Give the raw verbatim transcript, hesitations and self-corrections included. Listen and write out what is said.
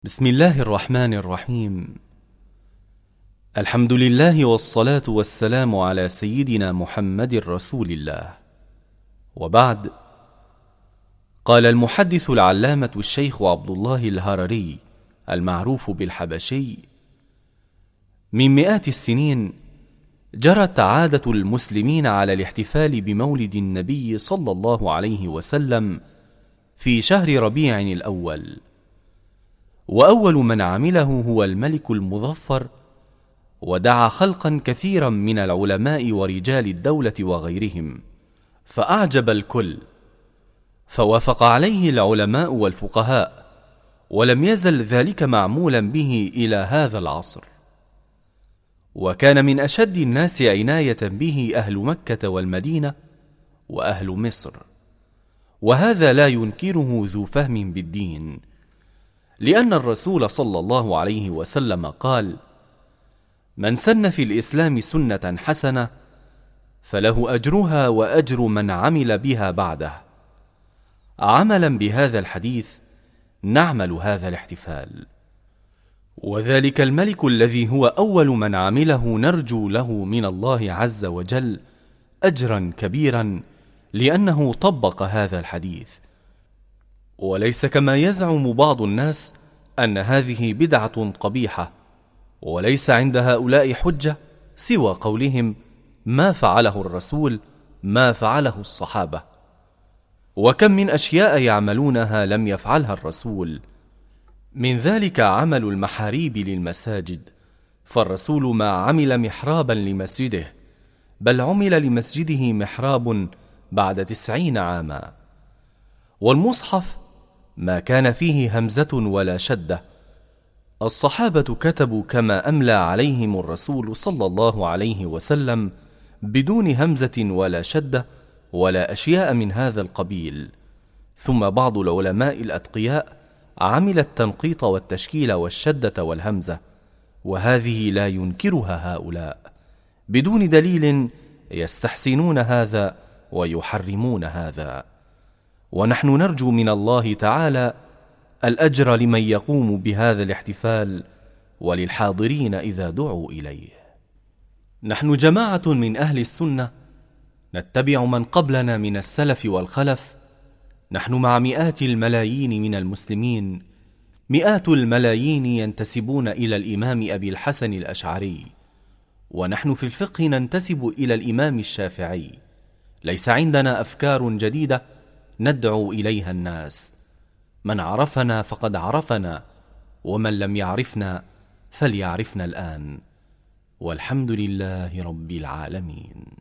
بسم الله الرحمن الرحيم. الحمد لله والصلاة والسلام على سيدنا محمد رسول الله، وبعد. قال المحدث العلامة الشيخ عبد الله الهرري المعروف بالحبشي: من مئات السنين جرت عادة المسلمين على الاحتفال بمولد النبي صلى الله عليه وسلم في شهر ربيع الأول، وأول من عمله هو الملك المظفر، ودعا خلقا كثيرا من العلماء ورجال الدولة وغيرهم، فأعجب الكل، فوافق عليه العلماء والفقهاء، ولم يزل ذلك معمولا به إلى هذا العصر. وكان من أشد الناس عناية به أهل مكة والمدينة وأهل مصر، وهذا لا ينكره ذو فهم بالدين، لأن الرسول صلى الله عليه وسلم قال: من سن في الإسلام سنة حسنة فله أجرها وأجر من عمل بها بعده. عملا بهذا الحديث نعمل هذا الاحتفال، وذلك الملك الذي هو أول من عمله نرجو له من الله عز وجل أجرا كبيرا، لأنه طبق هذا الحديث، وليس كما يزعم بعض الناس أن هذه بدعة قبيحة، وليس عند هؤلاء حجة سوى قولهم: ما فعله الرسول ما فعله الصحابة. وكم من أشياء يعملونها لم يفعلها الرسول، من ذلك عمل المحاريب للمساجد، فالرسول ما عمل محرابا لمسجده، بل عمل لمسجده محراب بعد تسعين عاما. والمصحف ما كان فيه همزة ولا شدة، الصحابة كتبوا كما أملى عليهم الرسول صلى الله عليه وسلم بدون همزة ولا شدة ولا أشياء من هذا القبيل. ثم بعض العلماء الأتقياء عمل التنقيط والتشكيل والشدة والهمزة، وهذه لا ينكرها هؤلاء بدون دليل، يستحسنون هذا ويحرمون هذا. ونحن نرجو من الله تعالى الأجر لمن يقوم بهذا الاحتفال، وللحاضرين إذا دعوا إليه. نحن جماعة من أهل السنة نتبع من قبلنا من السلف والخلف، نحن مع مئات الملايين من المسلمين، مئات الملايين ينتسبون إلى الإمام أبي الحسن الأشعري، ونحن في الفقه ننتسب إلى الإمام الشافعي. ليس عندنا أفكار جديدة ندعو إليها الناس، من عرفنا فقد عرفنا، ومن لم يعرفنا فليعرفنا الآن، والحمد لله رب العالمين.